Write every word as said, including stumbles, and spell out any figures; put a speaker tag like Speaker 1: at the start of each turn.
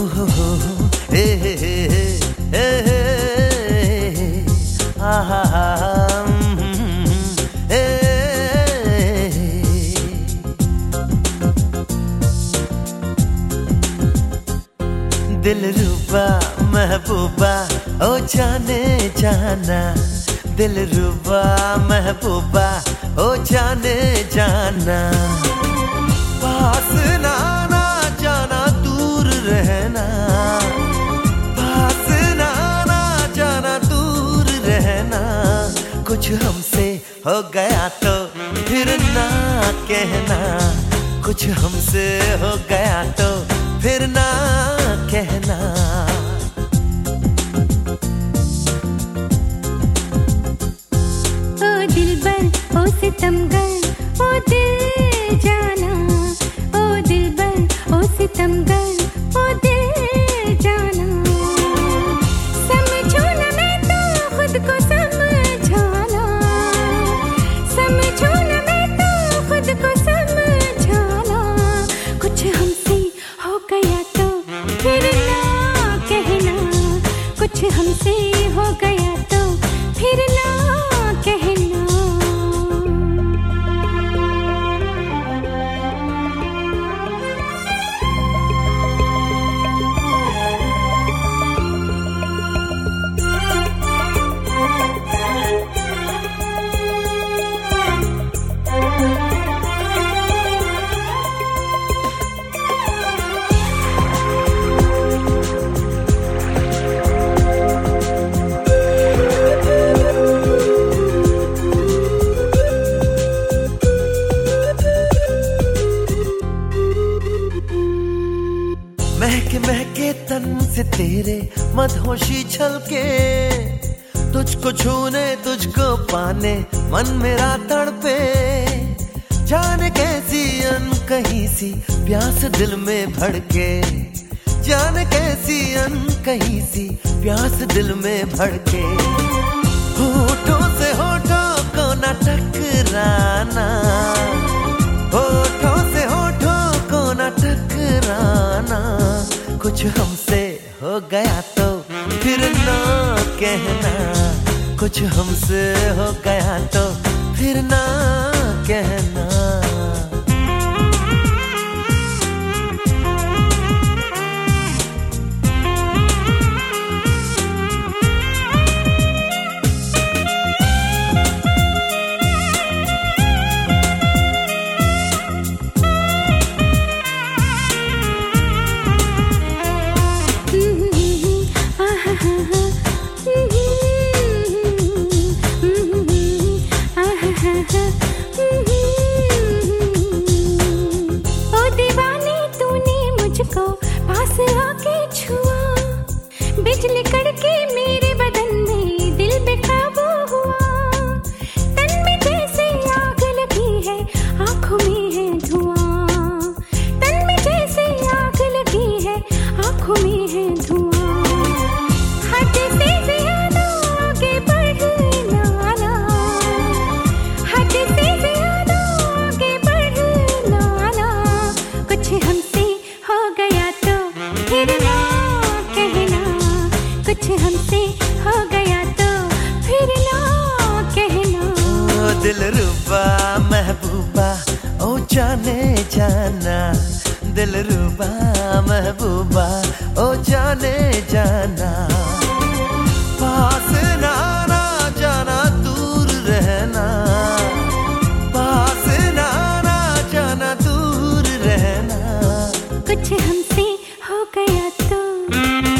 Speaker 1: हो हो हे हे हे हे हे हा हा हा हे दिलरुबा महबूबा ओ जाने जाना, दिलरुबा महबूबा ओ जाने जाना, पास ना ना जाना दूर रहना, पास ना ना जाना दूर रहना, कुछ हमसे हो गया तो फिर ना कहना, कुछ हमसे हो गया तो फिर ना कहना।
Speaker 2: ओ दिलबर ओ सितमगर ओ दिल जाना, ओ दिलबर ओ सितमगर ओ दिल जाना, समझो ना मैं तो खुद को समझाना, समझो ना मैं तो खुद को समझाना, कुछ हमसे हो गया तो फिर ना कहना, कुछ हमसे हो गया तो फिर ना कहना।
Speaker 1: महके महके तन से तेरे मदहोशी छलके, तुझको छूने तुझको पाने मन मेरा तड़पे, जाने कैसी अनकही सी प्यास दिल में भड़के, जाने कैसी अनकही सी प्यास दिल में भड़के, होठों से होठों को न टकराना, होठों से होठों को न टकराना, कुछ हमसे हो गया तो फिर ना कहना, कुछ हमसे हो गया तो फिर ना कहना।
Speaker 2: ओ दीवाने तूने मुझको पास आके छुआ, बिजली कड़के मेरे बदन में दिल बेकाबू हुआ, तन में जैसे आग लगी है आंखों में है धुआं, तन में जैसे आग लगी है आंखों में है धुआं, हद से ज्यादा आगे बढ़ना ना, हद से ज्यादा आगे बढ़ना ना, कुछ हमसे हो गया तो फिर ना कहना, कुछ हमसे हो गया तो फिर ना कहना।
Speaker 1: ओ दिलरुबा महबूबा ओ जाने जाना, दिलरुबा महबूबा ओ जाने जाना, पास ना ना जाना दूर रहना, पास ना ना जाना दूर रहना,
Speaker 2: कुछ हमसे हो गया तो